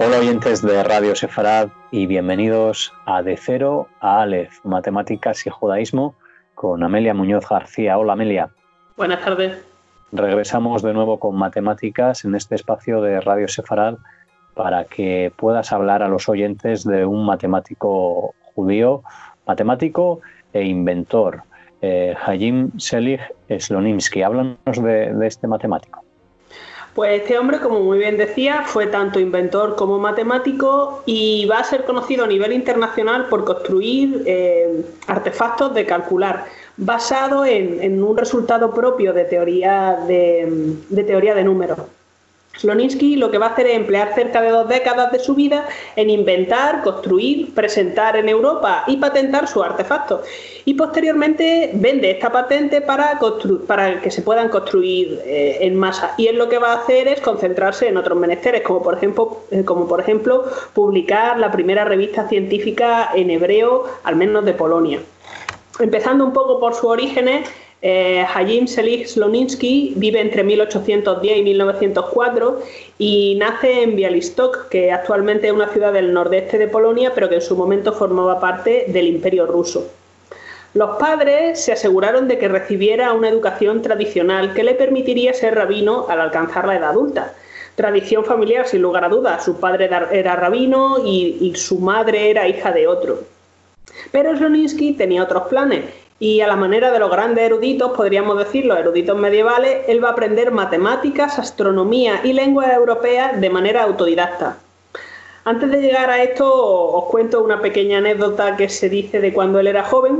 Hola oyentes de Radio Sefarad y bienvenidos a De Cero a Aleph, Matemáticas y Judaísmo, con Amelia Muñoz García. Hola Amelia. Buenas tardes. Regresamos de nuevo con matemáticas en este espacio de Radio Sefarad para que puedas hablar a los oyentes de un matemático judío, matemático e inventor, Hayim Seelig Slonimsky. Háblanos de este matemático. Pues este hombre, como muy bien decía, fue tanto inventor como matemático y va a ser conocido a nivel internacional por construir artefactos de calcular, basado en un resultado propio de teoría de números. Slonimsky lo que va a hacer es emplear cerca de 2 décadas de su vida en inventar, construir, presentar en Europa y patentar sus artefactos. Y posteriormente vende esta patente para que se puedan construir en masa. Y él lo que va a hacer es concentrarse en otros menesteres, como por ejemplo publicar la primera revista científica en hebreo, al menos de Polonia. Empezando un poco por sus orígenes, Hayim Seelig Slonimsky vive entre 1810 y 1904 y nace en Białystok, que actualmente es una ciudad del nordeste de Polonia, pero que en su momento formaba parte del Imperio ruso. Los padres se aseguraron de que recibiera una educación tradicional que le permitiría ser rabino al alcanzar la edad adulta. Tradición familiar, sin lugar a dudas. Su padre era rabino y su madre era hija de otro. Pero Slonimsky tenía otros planes. Y a la manera de los grandes eruditos, podríamos decir, los eruditos medievales, él va a aprender matemáticas, astronomía y lenguas europeas de manera autodidacta. Antes de llegar a esto, os cuento una pequeña anécdota que se dice de cuando él era joven.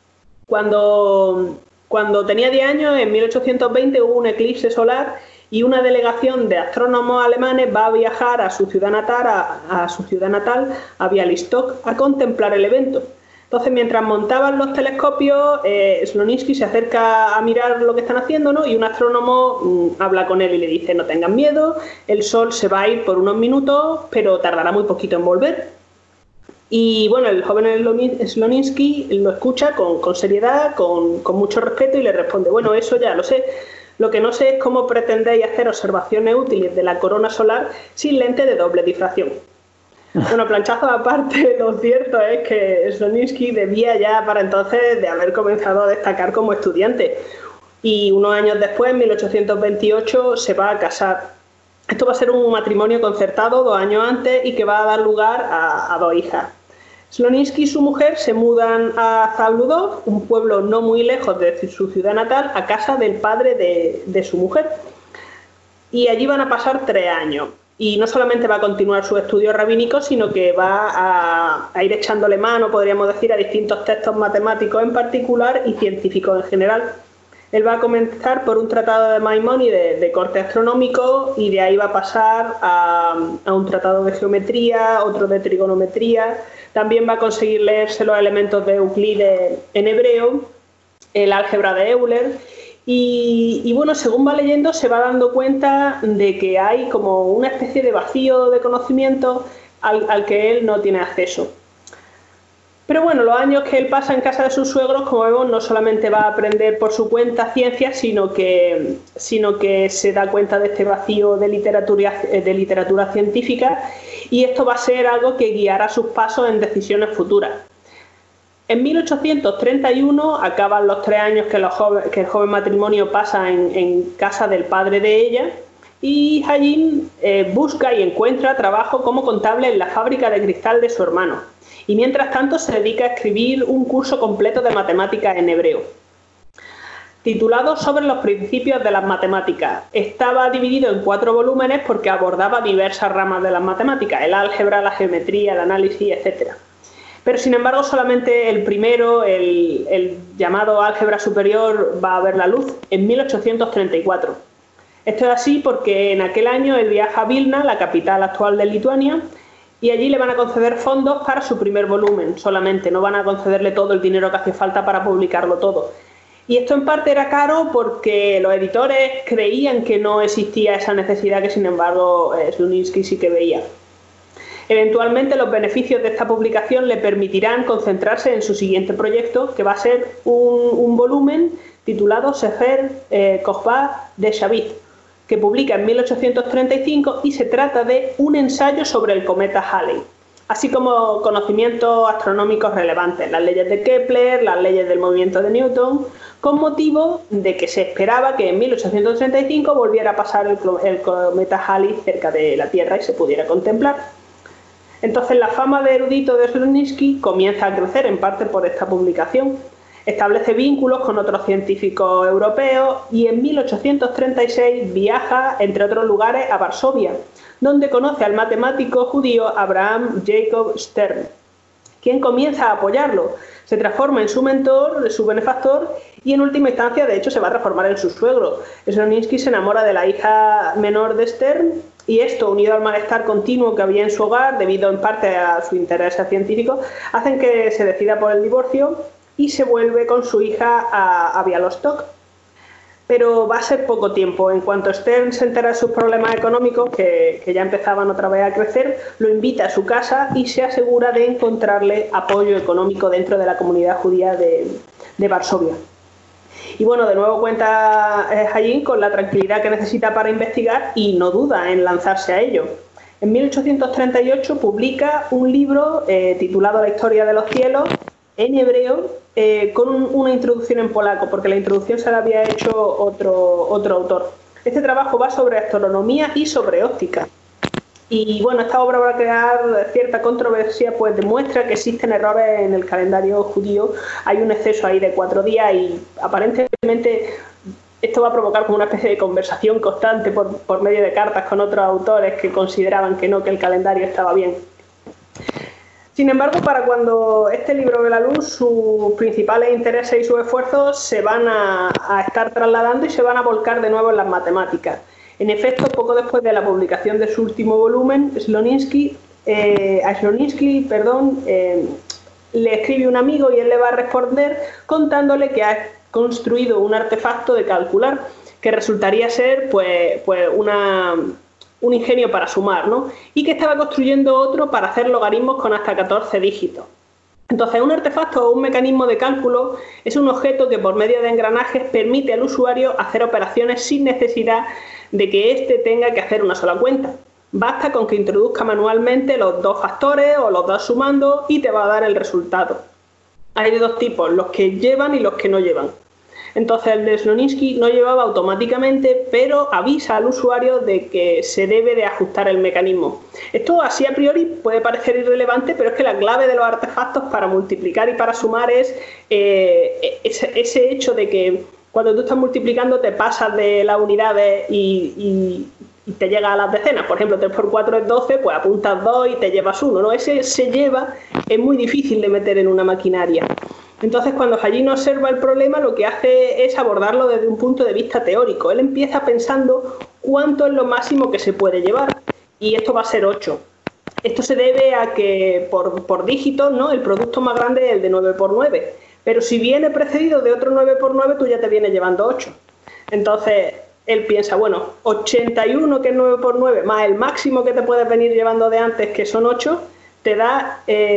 Cuando tenía 10 años, en 1820, hubo un eclipse solar y una delegación de astrónomos alemanes va a viajar a su ciudad natal, a Białystok, a contemplar el evento. Entonces, mientras montaban los telescopios, Slonimsky se acerca a mirar lo que están haciendo, ¿no? Y un astrónomo habla con él y le dice: no tengan miedo, el sol se va a ir por unos minutos, pero tardará muy poquito en volver. Y bueno, el joven Slonimsky lo escucha con seriedad, con mucho respeto, y le responde: bueno, eso ya lo sé. Lo que no sé es cómo pretendéis hacer observaciones útiles de la corona solar sin lente de doble difracción. Bueno, planchazo aparte, lo cierto es que Slonimsky debía ya para entonces de haber comenzado a destacar como estudiante. Y unos años después, en 1828, se va a casar. Esto va a ser un matrimonio concertado 2 años antes y que va a dar lugar a 2 hijas. Slonimsky y su mujer se mudan a Zabludov, un pueblo no muy lejos de su ciudad natal, a casa del padre de su mujer. Y allí van a pasar 3 años. Y no solamente va a continuar sus estudios rabínicos, sino que va a ir echándole mano, podríamos decir, a distintos textos matemáticos en particular y científicos en general. Él va a comenzar por un tratado de Maimónides de corte astronómico y de ahí va a pasar a un tratado de geometría, otro de trigonometría. También va a conseguir leerse los elementos de Euclides en hebreo, el álgebra de Euler. Y bueno, según va leyendo, se va dando cuenta de que hay como una especie de vacío de conocimiento al que él no tiene acceso. Pero bueno, los años que él pasa en casa de sus suegros, como vemos, no solamente va a aprender por su cuenta ciencias, sino que se da cuenta de este vacío de literatura científica, y esto va a ser algo que guiará sus pasos en decisiones futuras. En 1831 acaban los 3 años que el joven matrimonio pasa en casa del padre de ella, y Hayim busca y encuentra trabajo como contable en la fábrica de cristal de su hermano. Y mientras tanto se dedica a escribir un curso completo de matemáticas en hebreo, titulado Sobre los principios de las matemáticas. Estaba dividido en 4 volúmenes porque abordaba diversas ramas de las matemáticas: el álgebra, la geometría, el análisis, etc. Pero sin embargo solamente el primero, el llamado álgebra superior, va a ver la luz en 1834. Esto es así porque en aquel año él viaja a Vilna, la capital actual de Lituania, y allí le van a conceder fondos para su primer volumen solamente, no van a concederle todo el dinero que hace falta para publicarlo todo. Y esto en parte era caro porque los editores creían que no existía esa necesidad, que sin embargo Slonimsky sí que veía. Eventualmente los beneficios de esta publicación le permitirán concentrarse en su siguiente proyecto, que va a ser un volumen titulado Sefer Kochba de Shavit, que publica en 1835 y se trata de un ensayo sobre el cometa Halley, así como conocimientos astronómicos relevantes, las leyes de Kepler, las leyes del movimiento de Newton, con motivo de que se esperaba que en 1835 volviera a pasar el cometa Halley cerca de la Tierra y se pudiera contemplar. Entonces la fama de erudito de Slonimsky comienza a crecer en parte por esta publicación. Establece vínculos con otros científicos europeos y en 1836 viaja, entre otros lugares, a Varsovia, donde conoce al matemático judío Abraham Jacob Stern, quien comienza a apoyarlo, se transforma en su mentor, su benefactor y en última instancia, de hecho, se va a transformar en su suegro. Slonimsky se enamora de la hija menor de Stern y esto, unido al malestar continuo que había en su hogar, debido en parte a su interés científico, hacen que se decida por el divorcio y se vuelve con su hija a Białystok. Pero va a ser poco tiempo. En cuanto Stern se entera de sus problemas económicos, que ya empezaban otra vez a crecer, lo invita a su casa y se asegura de encontrarle apoyo económico dentro de la comunidad judía de Varsovia. Y bueno, de nuevo cuenta Hallín con la tranquilidad que necesita para investigar y no duda en lanzarse a ello. En 1838 publica un libro titulado La historia de los cielos, en hebreo, con una introducción en polaco, porque la introducción se la había hecho otro autor. Este trabajo va sobre astronomía y sobre óptica. Y bueno, esta obra va a crear cierta controversia, pues demuestra que existen errores en el calendario judío. Hay un exceso ahí de 4 días y aparentemente esto va a provocar como una especie de conversación constante por medio de cartas con otros autores que consideraban que no, que el calendario estaba bien. Sin embargo, para cuando este libro ve la luz, sus principales intereses y sus esfuerzos se van a estar trasladando y se van a volcar de nuevo en las matemáticas. En efecto, poco después de la publicación de su último volumen, Slonimsky le escribe un amigo y él le va a responder contándole que ha construido un artefacto de calcular que resultaría ser un ingenio para sumar, ¿no? Y que estaba construyendo otro para hacer logaritmos con hasta 14 dígitos. Entonces, un artefacto o un mecanismo de cálculo es un objeto que por medio de engranajes permite al usuario hacer operaciones sin necesidad de que éste tenga que hacer una sola cuenta. Basta con que introduzca manualmente los 2 factores o los 2 sumando y te va a dar el resultado. Hay de 2 tipos, los que llevan y los que no llevan. Entonces el de Slonimsky no llevaba automáticamente, pero avisa al usuario de que se debe de ajustar el mecanismo. Esto así a priori puede parecer irrelevante, pero es que la clave de los artefactos para multiplicar y para sumar es ese hecho de que cuando tú estás multiplicando te pasas de las unidades y te llega a las decenas. Por ejemplo, 3 por 4 es 12, pues apuntas 2 y te llevas 1, ¿no? Ese se lleva es muy difícil de meter en una maquinaria. Entonces, cuando Hallín observa el problema, lo que hace es abordarlo desde un punto de vista teórico. Él empieza pensando cuánto es lo máximo que se puede llevar, y esto va a ser 8. Esto se debe a que por dígitos, ¿no?, el producto más grande es el de 9 por 9, pero si viene precedido de otro 9 por 9, tú ya te vienes llevando 8. Entonces, él piensa, bueno, 81, que es 9 por 9, más el máximo que te puedes venir llevando de antes, que son 8, te da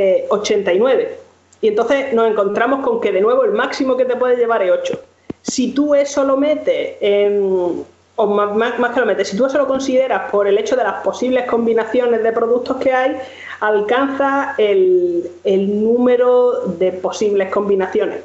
89. Y entonces nos encontramos con que de nuevo el máximo que te puedes llevar es 8. Si tú eso lo metes, o más que lo metes, si tú eso lo consideras por el hecho de las posibles combinaciones de productos que hay, alcanza el número de posibles combinaciones.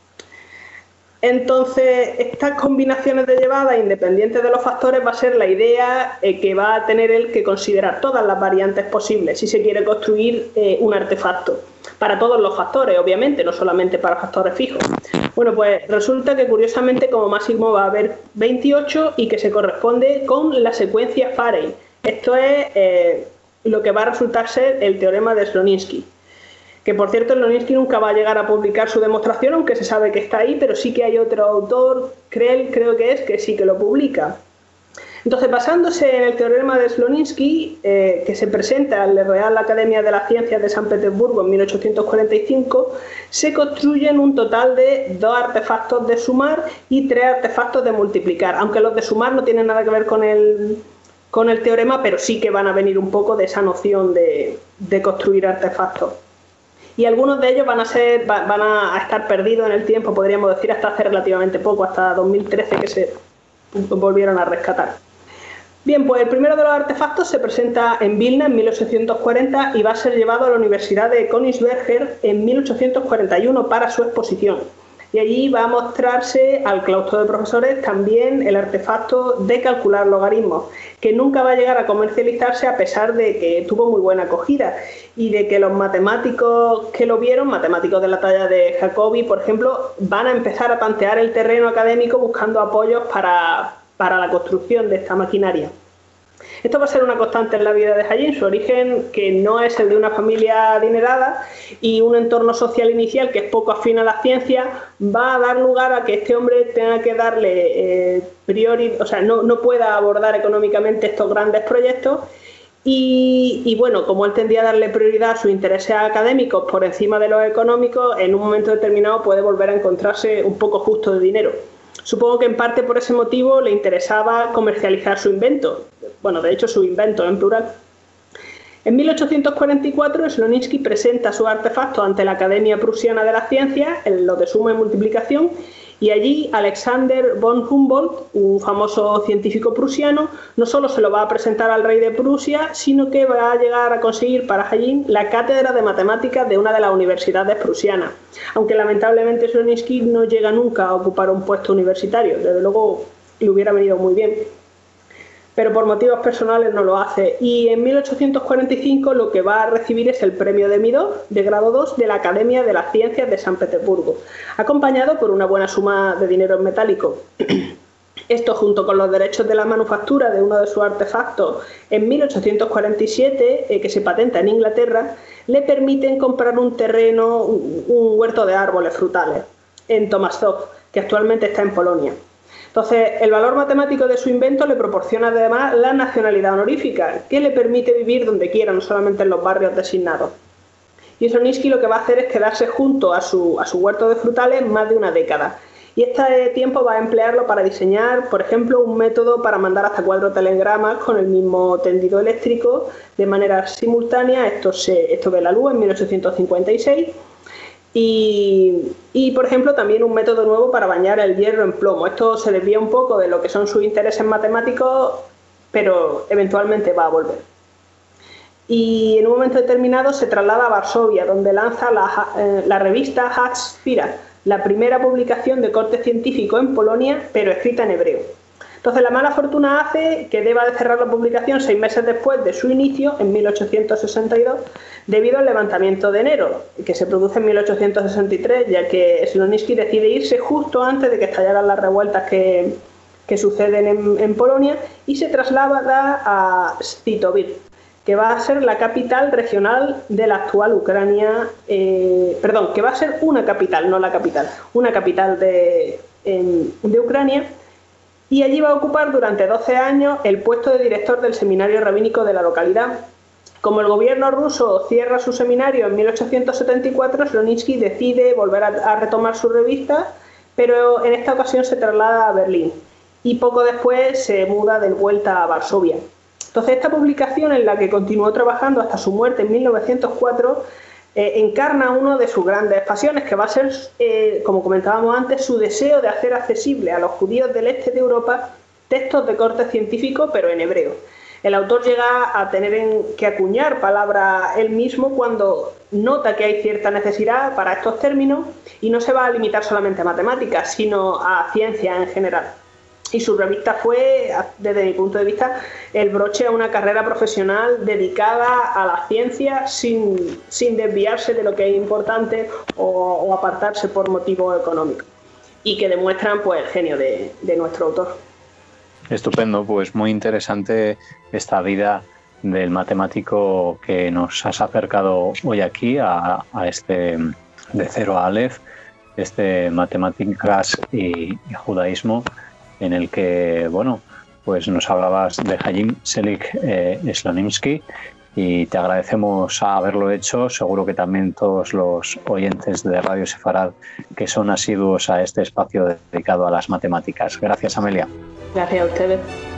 Entonces, estas combinaciones de llevada, independientes de los factores, va a ser la idea que va a tener él que considerar todas las variantes posibles si se quiere construir un artefacto. Para todos los factores, obviamente, no solamente para factores fijos. Bueno, pues resulta que curiosamente como máximo va a haber 28 y que se corresponde con la secuencia Farey. Esto es lo que va a resultar ser el teorema de Slonimsky. Que por cierto, Slonimsky nunca va a llegar a publicar su demostración, aunque se sabe que está ahí, pero sí que hay otro autor, creo que sí que lo publica. Entonces, basándose en el teorema de Slonimsky, que se presenta en la Real Academia de las Ciencias de San Petersburgo en 1845, se construyen un total de 2 artefactos de sumar y 3 artefactos de multiplicar, aunque los de sumar no tienen nada que ver con el teorema, pero sí que van a venir un poco de esa noción de construir artefactos. Y algunos de ellos van a estar perdidos en el tiempo, podríamos decir, hasta hace relativamente poco, hasta 2013 que se volvieron a rescatar. Bien, pues el primero de los artefactos se presenta en Vilna en 1840 y va a ser llevado a la Universidad de Königsberger en 1841 para su exposición. Y allí va a mostrarse al claustro de profesores también el artefacto de calcular logaritmos, que nunca va a llegar a comercializarse a pesar de que tuvo muy buena acogida y de que los matemáticos que lo vieron, matemáticos de la talla de Jacobi, por ejemplo, van a empezar a tantear el terreno académico buscando apoyos para la construcción de esta maquinaria. Esto va a ser una constante en la vida de Hallín, su origen que no es el de una familia adinerada y un entorno social inicial que es poco afín a la ciencia va a dar lugar a que este hombre tenga que darle no pueda abordar económicamente estos grandes proyectos y bueno, como él tendía a darle prioridad a sus intereses académicos por encima de los económicos, en un momento determinado puede volver a encontrarse un poco justo de dinero. Supongo que en parte por ese motivo le interesaba comercializar su invento. Bueno, de hecho, su invento en plural. En 1844, Slonimsky presenta sus artefactos ante la Academia Prusiana de las Ciencias, los de suma y multiplicación, y allí Alexander von Humboldt, un famoso científico prusiano, no solo se lo va a presentar al rey de Prusia, sino que va a llegar a conseguir para Hallín la cátedra de matemáticas de una de las universidades prusianas, aunque lamentablemente Slonimsky no llega nunca a ocupar un puesto universitario, desde luego le hubiera venido muy bien, pero por motivos personales no lo hace. Y en 1845 lo que va a recibir es el premio de Midov, de grado 2, de la Academia de las Ciencias de San Petersburgo, acompañado por una buena suma de dinero en metálico. Esto, junto con los derechos de la manufactura de uno de sus artefactos en 1847, que se patenta en Inglaterra, le permiten comprar un terreno, un huerto de árboles frutales, en Tomaszów, que actualmente está en Polonia. Entonces, el valor matemático de su invento le proporciona además la nacionalidad honorífica, que le permite vivir donde quiera, no solamente en los barrios designados. Y Slonimsky lo que va a hacer es quedarse junto a su huerto de frutales más de una década. Y este tiempo va a emplearlo para diseñar, por ejemplo, un método para mandar hasta 4 telegramas con el mismo tendido eléctrico de manera simultánea. Esto ve la luz en 1856. Y, por ejemplo, también un método nuevo para bañar el hierro en plomo. Esto se desvía un poco de lo que son sus intereses matemáticos, pero eventualmente va a volver. Y en un momento determinado se traslada a Varsovia, donde lanza la revista Haxfira, la primera publicación de corte científico en Polonia, pero escrita en hebreo. Entonces, la mala fortuna hace que deba de cerrar la publicación 6 meses después de su inicio, en 1862, debido al levantamiento de enero, que se produce en 1863, ya que Slonimsky decide irse justo antes de que estallaran las revueltas que suceden en Polonia, y se traslada a Scitovir, que va a ser la capital regional de la actual Ucrania, que va a ser una capital, no la capital, una capital de Ucrania, y allí va a ocupar durante 12 años el puesto de director del seminario rabínico de la localidad. Como el gobierno ruso cierra su seminario en 1874, Slonimsky decide volver a retomar su revista, pero en esta ocasión se traslada a Berlín y poco después se muda de vuelta a Varsovia. Entonces, esta publicación, en la que continuó trabajando hasta su muerte en 1904, encarna una de sus grandes pasiones, que va a ser, como comentábamos antes, su deseo de hacer accesible a los judíos del este de Europa textos de corte científico, pero en hebreo. El autor llega a tener que acuñar palabras él mismo cuando nota que hay cierta necesidad para estos términos y no se va a limitar solamente a matemáticas, sino a ciencia en general. Y su revista fue, desde mi punto de vista, el broche a una carrera profesional dedicada a la ciencia sin desviarse de lo que es importante o apartarse por motivos económicos, y que demuestran pues el genio de nuestro autor. Estupendo, pues muy interesante esta vida del matemático que nos has acercado hoy aquí a este de cero a Aleph, este matemáticas y judaísmo, en el que, bueno, pues nos hablabas de Hallín Selik Slonimsky, y te agradecemos haberlo hecho. Seguro que también todos los oyentes de Radio Sefarad que son asiduos a este espacio dedicado a las matemáticas. Gracias, Amelia. Gracias a ustedes.